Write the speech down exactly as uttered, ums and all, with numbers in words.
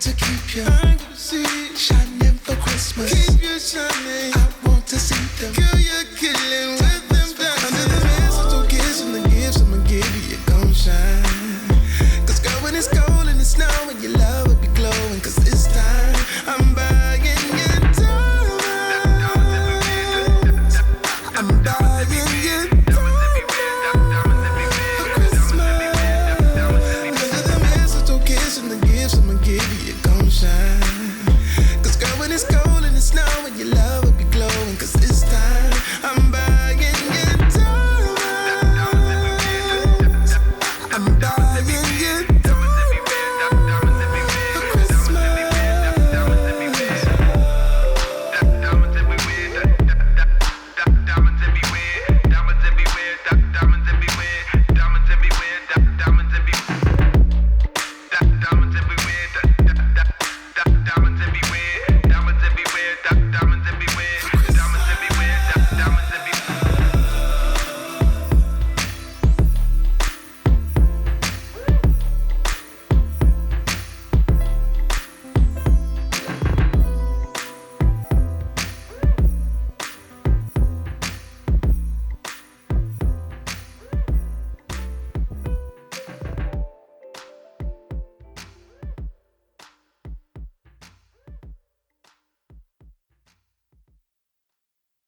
to keep you. I'm gonna see shining for Christmas. Keep you shining. I want to see them. Girl, you're killing with them diamonds. Under the mistletoe, kissing the gifts I'ma give you, you gon' shine. Cause girl, when it's cold and it's snowing, your love will be glowing. Cause this time I'm buying you diamonds. I'm buying you diamonds for Christmas. Under the mistletoe, kissing the gifts I'ma give you, you gon' shine.